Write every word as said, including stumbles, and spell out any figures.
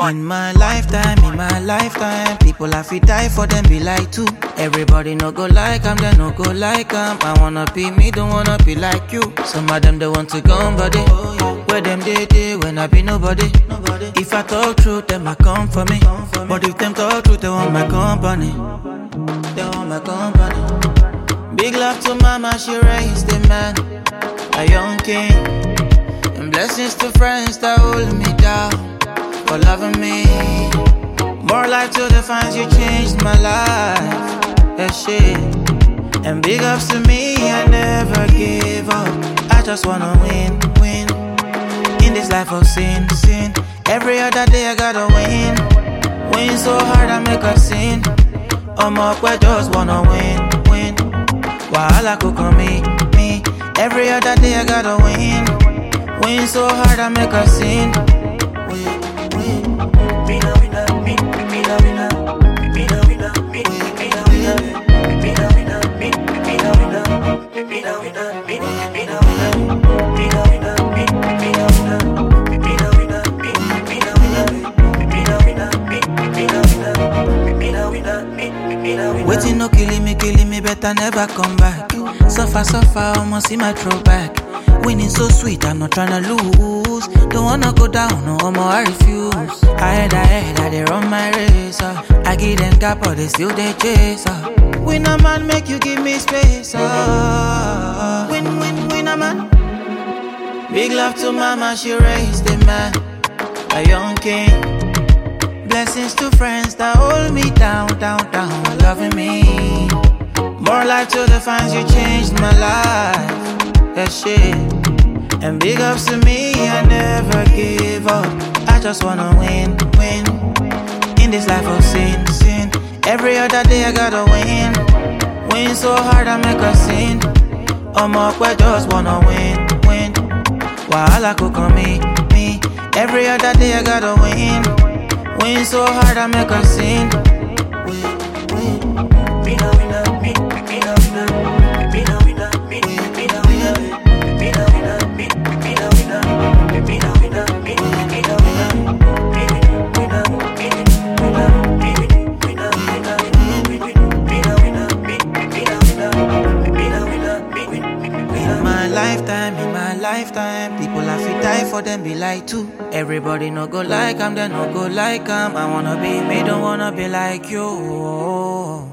In my lifetime, in my lifetime, people have to die for them be like too. Everybody no go like I'm, they no go like I'm. I wanna be me, don't wanna be like you. Some of them they want to go body. Where them they day when I be nobody. If I talk truth, them I come for me. But if them talk truth, they want my company. They want my company. Big love to mama, she raised a man, a young king. And blessings to friends that hold me down for loving me. More life to the fans, you changed my life. That shit. And big ups to me, I never give up. I just wanna win, win. In this life of sin, sin. Every other day I gotta win. Win so hard I make a sin. I'm up, I just wanna win, win. Wahala could come me, me. Every other day I gotta win. Win so hard I make a sin. Win, win. Winner, winner, win, winner, winner. Winner, winner, win, winner, winner. Winner, winner, win, winner, winner. Winner, winner, win, winner, winner. Winner, winner, win, winner, winner. Winner, winner, win, winner, winner. Winner, winner, win, winner, winner. Winner, winner, win, winner, winner. Waiting no killing me, killing me, better never come back. Suffer, suffer, almost see my throwback. Winning so sweet, I'm not tryna lose. Don't wanna go down, no more, I refuse. I head, I head, I they run my race. Uh. I give them gap, but they still they chase. Uh. Win a man, make you give me space. Uh. Win, win, win a man. Big love to mama, she raised a man, a young king. Blessings to friends that hold me down, down, down, loving me. More life to the fans, you changed my life. That shit. And big ups to me, I never give up. I just wanna win, win. In this life of sin, sin. Every other day I gotta win. Win so hard I make a sin. I'm up, I just wanna win, win. Wahala could come me, me. Every other day I gotta win. Win so hard I make a sin. Win, win. Winner, winner, win, winner, winner. Winner, winner, win, winner, winner. Winner, winner, win, winner, winner. Winner, winner, win, winner, winner. Winner, win, winner, winner, winner, winner. In my lifetime, in my lifetime, people have to die for them be like too. Everybody no go like I'm, they no go like I'm. I wanna be me, don't wanna be like you.